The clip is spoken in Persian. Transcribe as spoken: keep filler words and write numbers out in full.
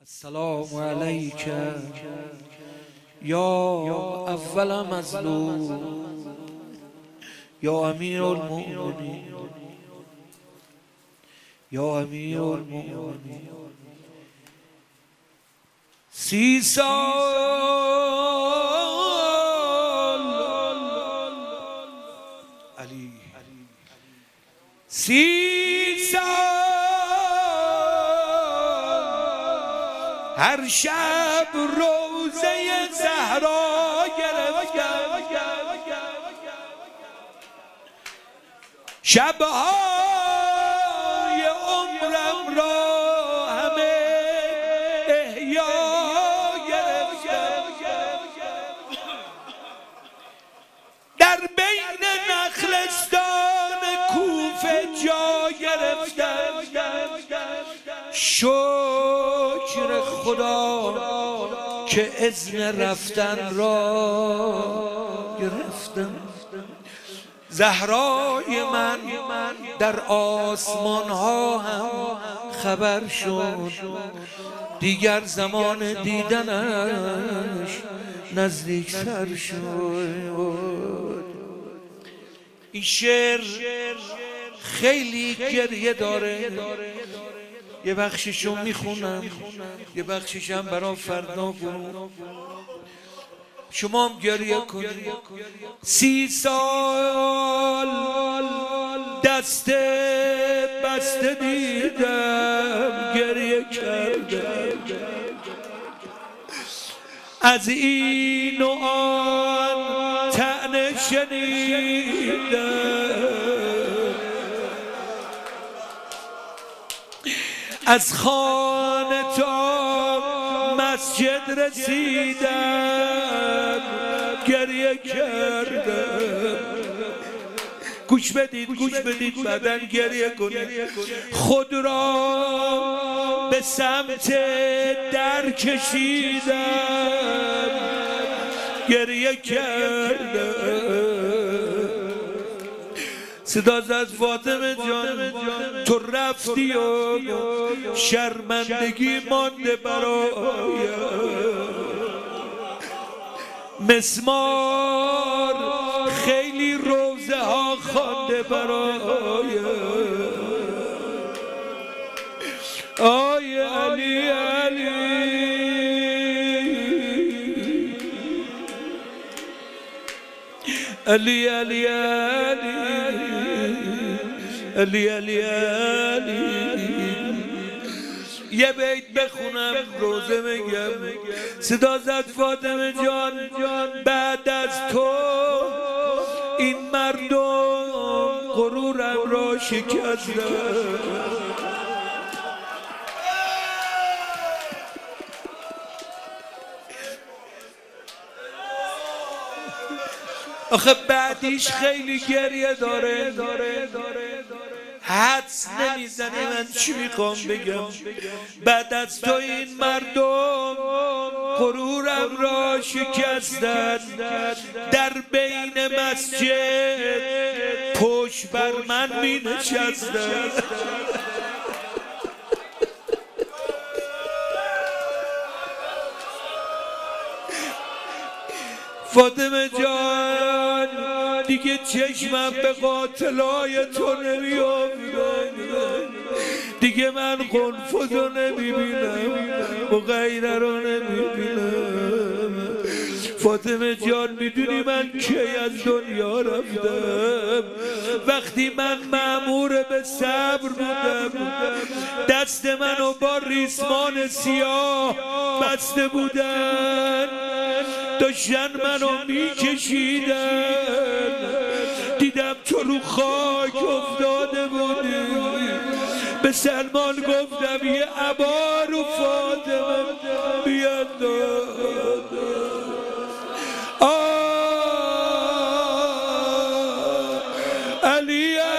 السلام علیک یا اول مظلوم یا امیر المؤمنین یا امیر المؤمنین. سی سال علی سی سال هر شب روزه زهرا گرفتم، شبهای عمرم را همه احیا گرفتم، در بین نخلستان کوفه جا گرفتم. شکر خدا که اذن رفتن را گرفتم. زهرای من در آسمان ها هم خبر شد، دیگر زمان دیدنش نزدیک تر شد. این شعر خیلی گریه داره، یه بخششو میخونم یه بخششم برام فردا بود، شما هم گریه کنید. سی سال دست بسته دیدم گریه کردم، از این و آن طعنه شنیدم، از خانه تا مسجد رسیدم گریه کردم. گوش بدید گوش بدید بعدن گریه کنید. خود را به سمت در کشیدم گریه کردم. صدا زد فاطمه جان تو رفتی و شرمندگی مانده برایم، مسمار خیلی روزه ها خوانده برایم. آی علی علی علی علی علی علی علی. یه بیت بخونم روزه میگم. صدا زد فاطمه جان بعد از تو این مردم غرورم را شکستن، آخه بعدیش خیلی گریه داره، حدس نمیزنی من چی میخوام بگم. بعد از تو این مردم غرورم را شکستن، در بین مسجد پشت بر من می نشستن. فاطمه جان دیگه چشمم به قاتلای تو نمیافته، دیگه من قنفذو نمیبینم و غیره رو نمیبینم. فاطمه جان میدونی من کی از دنیا رفتم؟ وقتی من مأمور به صبر بودم، دست منو با ریسمان سیاه بسته بودن، داشتن منو میکشیدن، دیدم تو رو خاک افتاده بودی. به سلمان گفتم یه عبا رو فاطمه بیانداز. آه علی